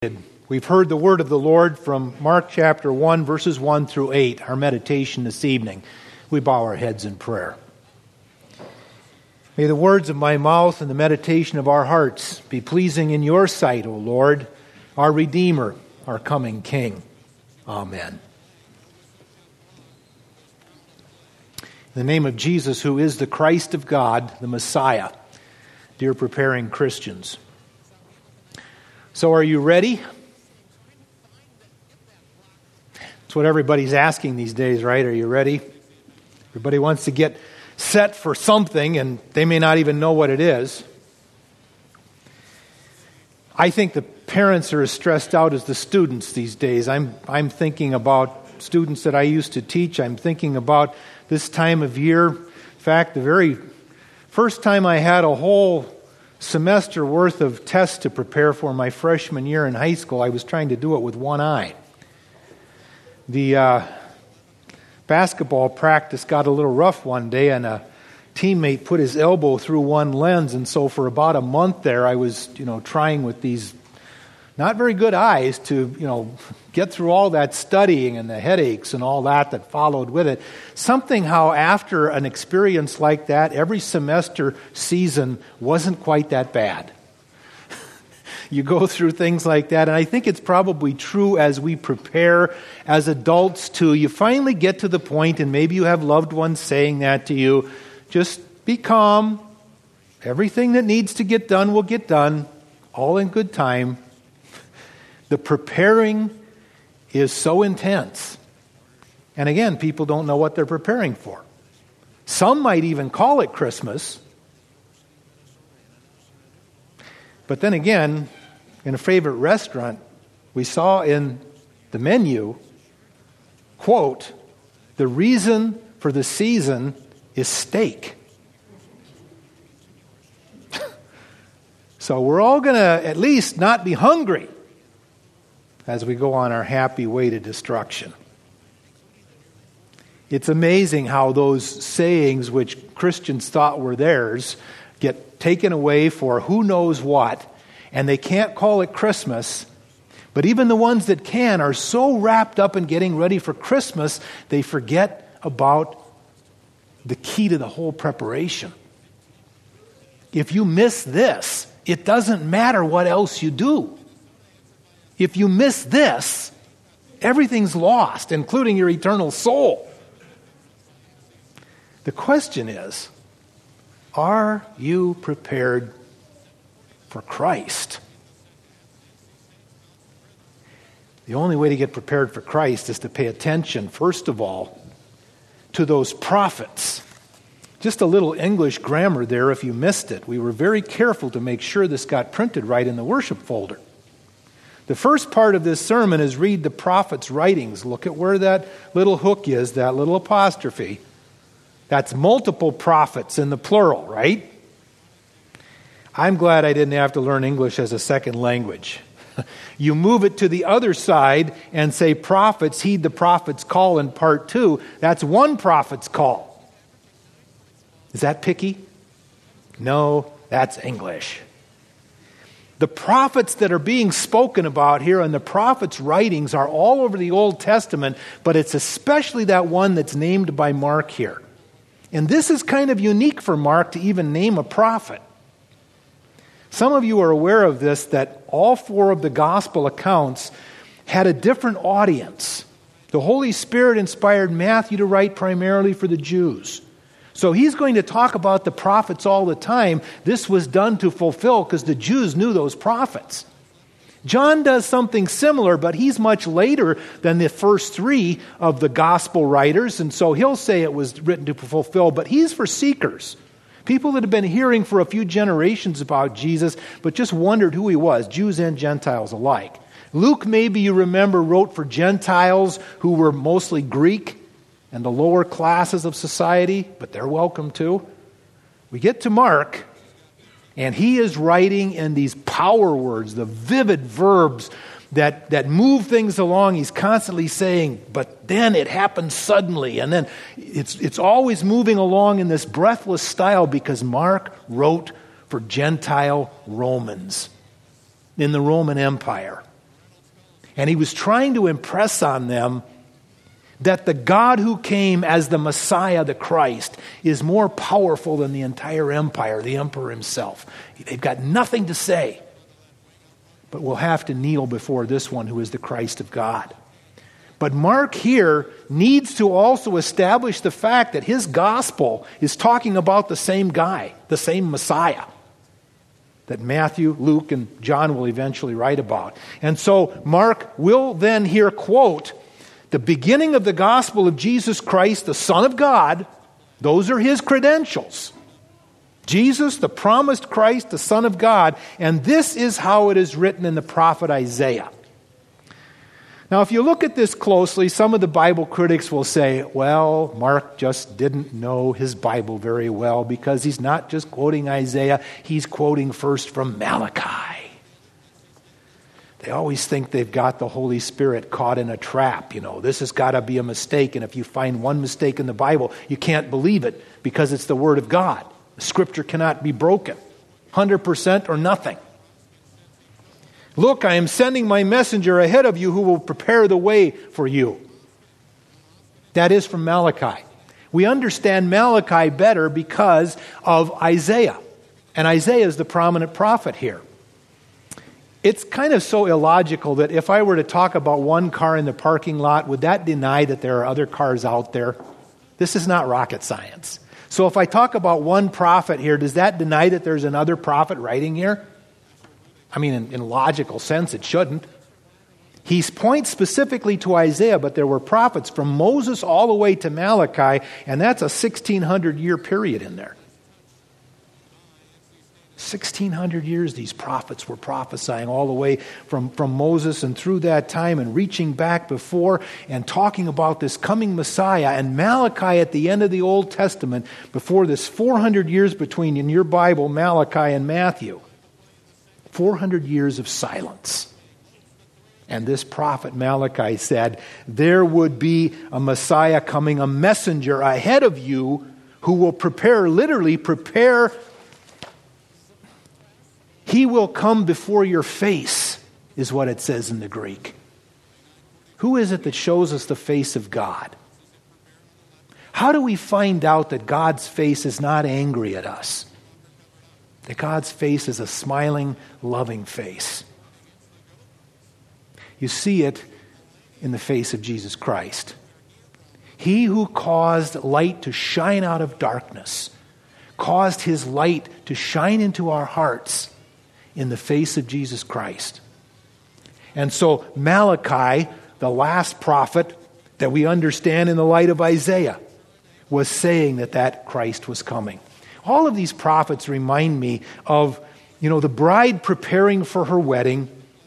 We've heard the word of the Lord from Mark chapter 1, verses 1 through 8, our meditation this evening. We bow our heads in prayer. May the words of my mouth and the meditation of our hearts be pleasing in your sight, O Lord, our Redeemer, our coming King. Amen. In the name of Jesus, who is the Christ of God, the Messiah, dear preparing Christians. So are you ready? That's what everybody's asking these days, right? Are you ready? Everybody wants to get set for something, and they may not even know what it is. I think the parents are as stressed out as the students these days. I'm thinking about students that I used to teach. I'm thinking about this time of year. In fact, the very first time I had a whole semester worth of tests to prepare for my freshman year in high school, I was trying to do it with one eye. The basketball practice got a little rough one day, and a teammate put his elbow through one lens, and so for about a month there, I was, trying with these not very good eyes to, get through all that studying and the headaches and all that followed with it. How after an experience like that, every semester season wasn't quite that bad. You go through things like that, and I think it's probably true as we prepare as adults too. You finally get to the point, and maybe you have loved ones saying that to you, just be calm. Everything that needs to get done will get done, all in good time. The preparing is so intense. And again, people don't know what they're preparing for. Some might even call it Christmas. But then again, in a favorite restaurant, we saw in the menu, quote, the reason for the season is steak. So we're all going to at least not be hungry as we go on our happy way to destruction. It's amazing how those sayings which Christians thought were theirs get taken away for who knows what, and they can't call it Christmas. But even the ones that can are so wrapped up in getting ready for Christmas, they forget about the key to the whole preparation. If you miss this, it doesn't matter what else you do. If you miss this, everything's lost, including your eternal soul. The question is, are you prepared for Christ? The only way to get prepared for Christ is to pay attention, first of all, to those prophets. Just a little English grammar there if you missed it. We were very careful to make sure this got printed right in the worship folder. The first part of this sermon is read the prophet's writings. Look at where that little hook is, that little apostrophe. That's multiple prophets in the plural, right? I'm glad I didn't have to learn English as a second language. You move it to the other side and say prophets, heed the prophet's call in part 2. That's one prophet's call. Is that picky? No, that's English. The prophets that are being spoken about here and the prophets' writings are all over the Old Testament, but it's especially that one that's named by Mark here. And this is kind of unique for Mark to even name a prophet. Some of you are aware of this, that all 4 of the gospel accounts had a different audience. The Holy Spirit inspired Matthew to write primarily for the Jews. So he's going to talk about the prophets all the time. This was done to fulfill because the Jews knew those prophets. John does something similar, but he's much later than the first 3 of the gospel writers, and so he'll say it was written to fulfill, but he's for seekers. People that have been hearing for a few generations about Jesus, but just wondered who he was, Jews and Gentiles alike. Luke, maybe you remember, wrote for Gentiles who were mostly Greek and the lower classes of society, but they're welcome too. We get to Mark, and he is writing in these power words, the vivid verbs that move things along. He's constantly saying, but then it happens suddenly. And then it's always moving along in this breathless style because Mark wrote for Gentile Romans in the Roman Empire. And he was trying to impress on them that the God who came as the Messiah, the Christ, is more powerful than the entire empire, the emperor himself. They've got nothing to say, but will have to kneel before this one who is the Christ of God. But Mark here needs to also establish the fact that his gospel is talking about the same guy, the same Messiah, that Matthew, Luke, and John will eventually write about. And so Mark will then here quote the beginning of the gospel of Jesus Christ, the Son of God. Those are his credentials. Jesus, the promised Christ, the Son of God. And this is how it is written in the prophet Isaiah. Now, if you look at this closely, some of the Bible critics will say, well, Mark just didn't know his Bible very well because he's not just quoting Isaiah, he's quoting first from Malachi. They always think they've got the Holy Spirit caught in a trap. This has got to be a mistake, and if you find one mistake in the Bible, you can't believe it because it's the Word of God. The Scripture cannot be broken, 100% or nothing. Look, I am sending my messenger ahead of you who will prepare the way for you. That is from Malachi. We understand Malachi better because of Isaiah. And Isaiah is the prominent prophet here. It's kind of so illogical that if I were to talk about one car in the parking lot, would that deny that there are other cars out there? This is not rocket science. So if I talk about one prophet here, does that deny that there's another prophet writing here? I mean, in logical sense, it shouldn't. He points specifically to Isaiah, but there were prophets from Moses all the way to Malachi, and that's a 1,600-year period in there. 1,600 years these prophets were prophesying all the way from Moses and through that time and reaching back before and talking about this coming Messiah. And Malachi at the end of the Old Testament, before this 400 years between, in your Bible, Malachi and Matthew, 400 years of silence. And this prophet Malachi said, there would be a Messiah coming, a messenger ahead of you who will literally prepare. He will come before your face, is what it says in the Greek. Who is it that shows us the face of God? How do we find out that God's face is not angry at us? That God's face is a smiling, loving face. You see it in the face of Jesus Christ. He who caused light to shine out of darkness, caused his light to shine into our hearts in the face of Jesus Christ. And so Malachi, the last prophet that we understand in the light of Isaiah, was saying that Christ was coming. All of these prophets remind me of, the bride preparing for her wedding,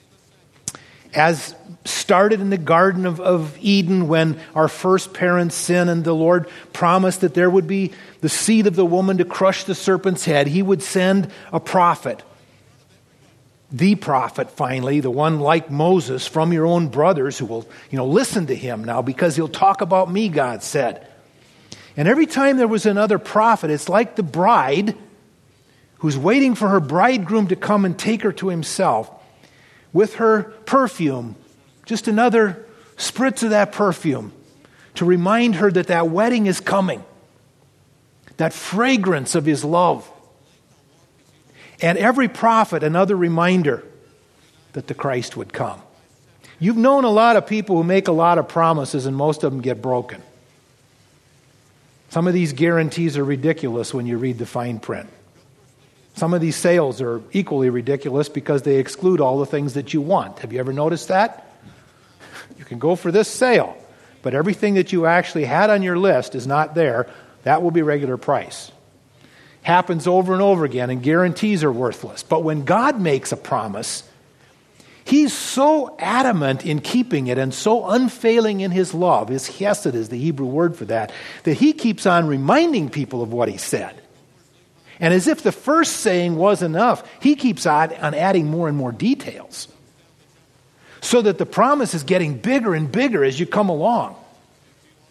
as started in the Garden of Eden when our first parents sinned and the Lord promised that there would be the seed of the woman to crush the serpent's head. He would send a prophet. The prophet, finally, the one like Moses from your own brothers who will, listen to him now because he'll talk about me, God said. And every time there was another prophet, it's like the bride who's waiting for her bridegroom to come and take her to himself with her perfume, just another spritz of that perfume to remind her that wedding is coming, that fragrance of his love. And every prophet, another reminder that the Christ would come. You've known a lot of people who make a lot of promises and most of them get broken. Some of these guarantees are ridiculous when you read the fine print. Some of these sales are equally ridiculous because they exclude all the things that you want. Have you ever noticed that? You can go for this sale, but everything that you actually had on your list is not there. That will be regular price. Happens over and over again, and guarantees are worthless. But when God makes a promise, He's so adamant in keeping it and so unfailing in His love, His chesed is the Hebrew word for that He keeps on reminding people of what He said. And as if the first saying was enough, He keeps on adding more and more details. So that the promise is getting bigger and bigger as you come along.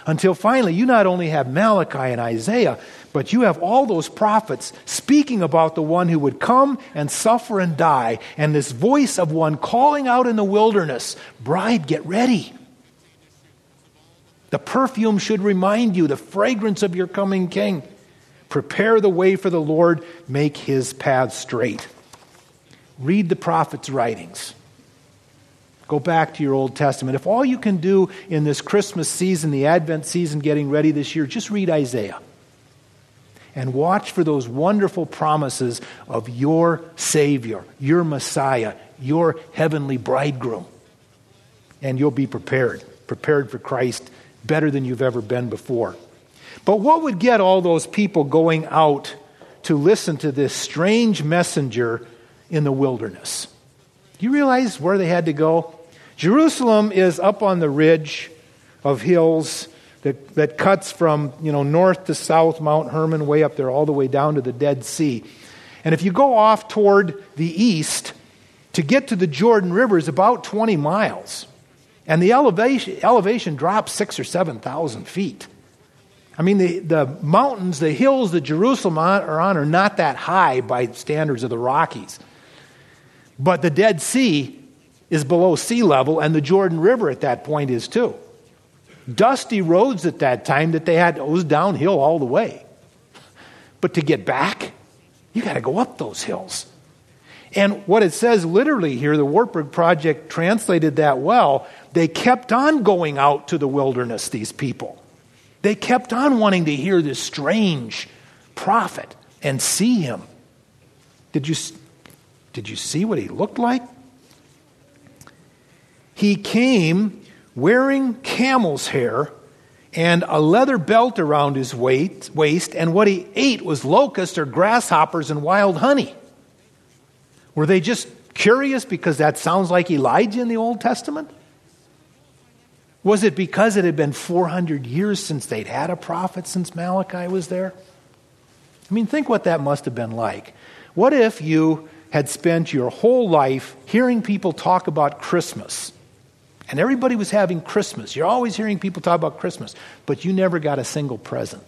Until finally, you not only have Malachi and Isaiah, but you have all those prophets speaking about the one who would come and suffer and die, and this voice of one calling out in the wilderness, "Bride, get ready." The perfume should remind you the fragrance of your coming king. Prepare the way for the Lord, make his path straight. Read the prophet's writings. Go back to your Old Testament. If all you can do in this Christmas season, the Advent season getting ready this year, just read Isaiah. And watch for those wonderful promises of your Savior, your Messiah, your heavenly bridegroom. And you'll be prepared for Christ better than you've ever been before. But what would get all those people going out to listen to this strange messenger in the wilderness? Do you realize where they had to go? Jerusalem is up on the ridge of hills that cuts from north to south, Mount Hermon, way up there, all the way down to the Dead Sea. And if you go off toward the east, to get to the Jordan River is about 20 miles. And the elevation drops 6,000 or 7,000 feet. I mean, the mountains, the hills that Jerusalem are on are not that high by standards of the Rockies. But the Dead Sea is below sea level, and the Jordan River at that point is too. Dusty roads at that time that they had, it was downhill all the way. But to get back, you got to go up those hills. And what it says literally here, the Wartburg Project translated that well, they kept on going out to the wilderness, these people. They kept on wanting to hear this strange prophet and see him. Did you see what he looked like? He came wearing camel's hair and a leather belt around his waist, and what he ate was locusts or grasshoppers and wild honey. Were they just curious because that sounds like Elijah in the Old Testament? Was it because it had been 400 years since they'd had a prophet since Malachi was there? I mean, think what that must have been like. What if you had spent your whole life hearing people talk about Christmas, and everybody was having Christmas. You're always hearing people talk about Christmas, but you never got a single present.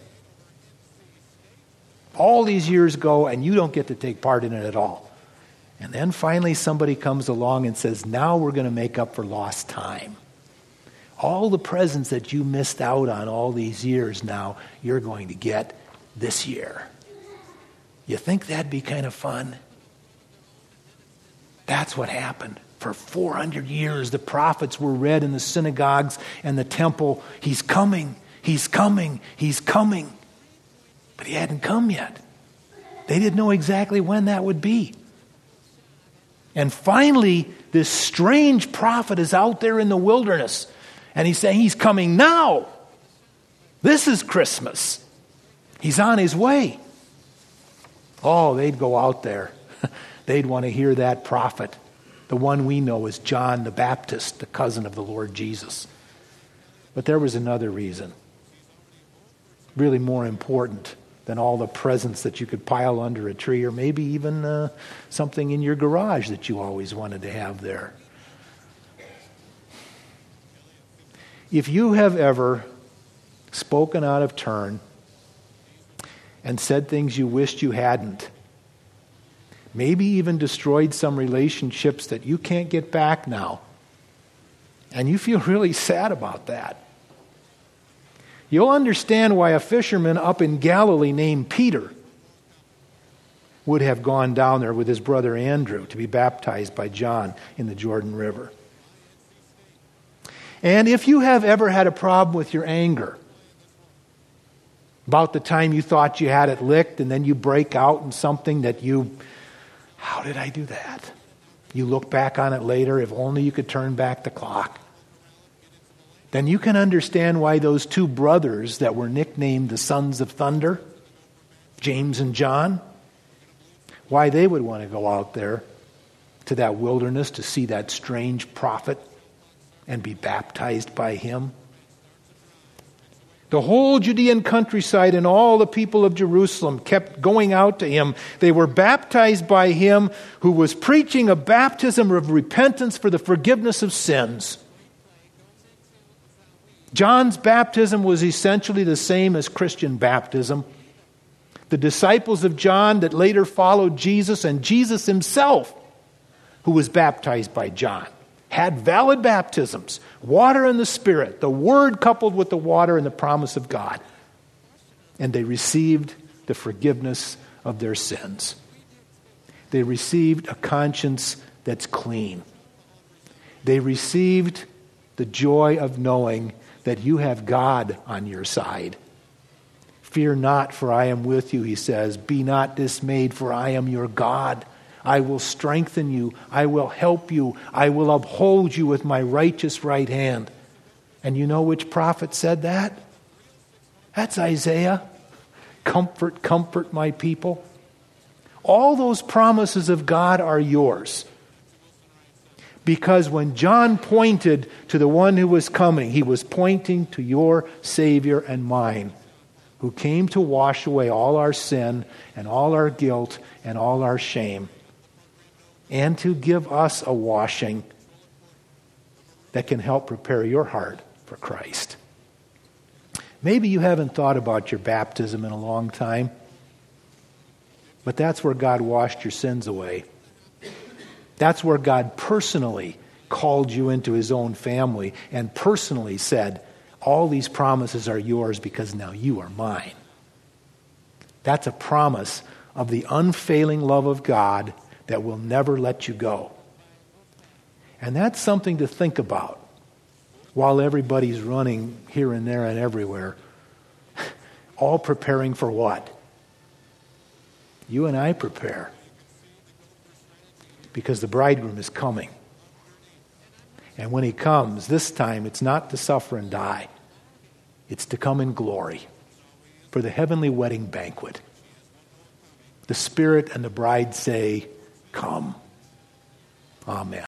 All these years go, and you don't get to take part in it at all. And then finally somebody comes along and says, now we're going to make up for lost time. All the presents that you missed out on all these years now, you're going to get this year. You think that'd be kind of fun? That's what happened. For 400 years, the prophets were read in the synagogues and the temple. He's coming, he's coming, he's coming. But he hadn't come yet. They didn't know exactly when that would be. And finally, this strange prophet is out there in the wilderness. And he's saying he's coming now. This is Christmas. He's on his way. Oh, they'd go out there. They'd want to hear that prophet. The one we know is John the Baptist, the cousin of the Lord Jesus. But there was another reason, really more important than all the presents that you could pile under a tree, or maybe even something in your garage that you always wanted to have there. If you have ever spoken out of turn and said things you wished you hadn't, maybe even destroyed some relationships that you can't get back now, and you feel really sad about that, you'll understand why a fisherman up in Galilee named Peter would have gone down there with his brother Andrew to be baptized by John in the Jordan River. And if you have ever had a problem with your anger, about the time you thought you had it licked and then you break out in something that how did I do that? You look back on it later, if only you could turn back the clock. Then you can understand why those two brothers that were nicknamed the Sons of Thunder, James and John, why they would want to go out there to that wilderness to see that strange prophet and be baptized by him. The whole Judean countryside and all the people of Jerusalem kept going out to him. They were baptized by him who was preaching a baptism of repentance for the forgiveness of sins. John's baptism was essentially the same as Christian baptism. The disciples of John that later followed Jesus, and Jesus himself, who was baptized by John, had valid baptisms, water and the Spirit, the Word coupled with the water and the promise of God. And they received the forgiveness of their sins. They received a conscience that's clean. They received the joy of knowing that you have God on your side. Fear not, for I am with you, he says. Be not dismayed, for I am your God. I will strengthen you. I will help you. I will uphold you with my righteous right hand. And you know which prophet said that? That's Isaiah. Comfort, comfort my people. All those promises of God are yours. Because when John pointed to the one who was coming, he was pointing to your Savior and mine, who came to wash away all our sin and all our guilt and all our shame, and to give us a washing that can help prepare your heart for Christ. Maybe you haven't thought about your baptism in a long time, but that's where God washed your sins away. That's where God personally called you into his own family and personally said, all these promises are yours because now you are mine. That's a promise of the unfailing love of God that will never let you go. And that's something to think about while everybody's running here and there and everywhere. All preparing for what? You and I prepare. Because the bridegroom is coming. And when he comes, this time it's not to suffer and die. It's to come in glory for the heavenly wedding banquet. The Spirit and the bride say, come. Amen.